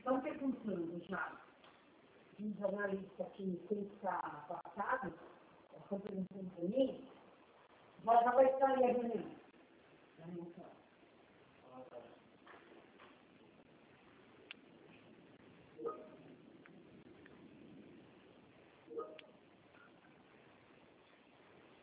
estão perguntando já, de um jornalista que está passado, estão perguntando para mim, já vai estar aí a reunião.